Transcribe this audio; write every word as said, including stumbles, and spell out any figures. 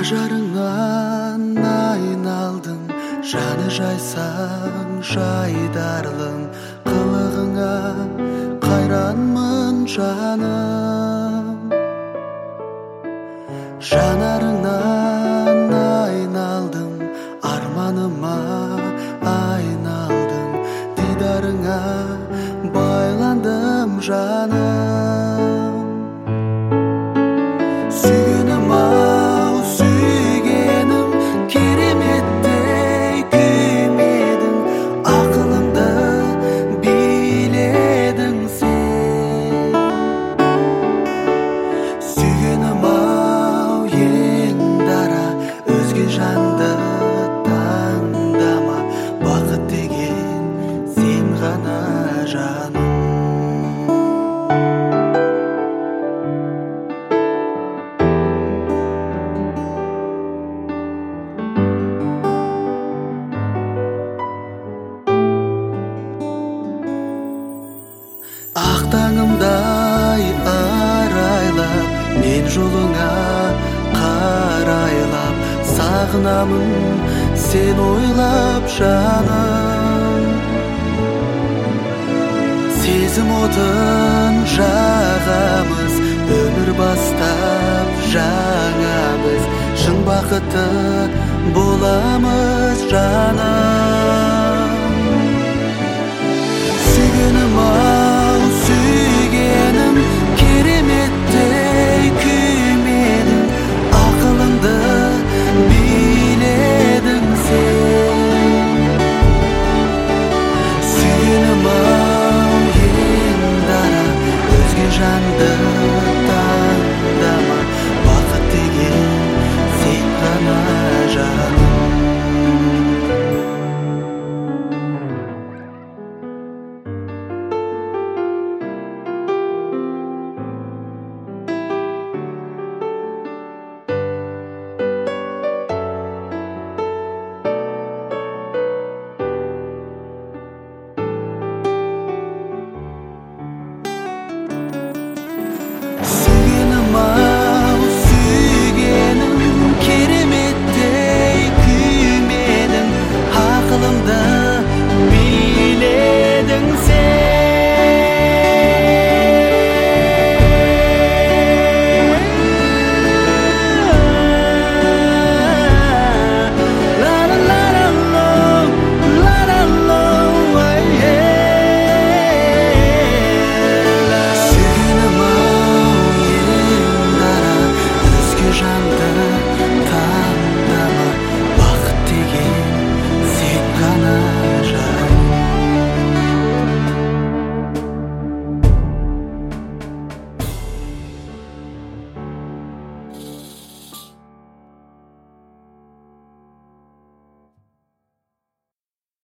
ажарыңнан айналдым, жаны жайсаң жайдарлым, қылығыңа қайранмын жаным. Жанарыңнан айналдым, арманыма айналдым, дидарыңа байландым жаным. Сүйгенім ау, сүйгенім, кереметтей күймедің, ақылымды биледің сен. Сүйгенім ау, ең дара, өзге жанды таңдама, бақыт деген сен ғана жаным. Ақ таңымдай арайлап, мен жолыңа қарайлап, сағынамын сен ойлап жаным. Сезім отын жағамыз, өмір бастап жаңа біз, шын бақытты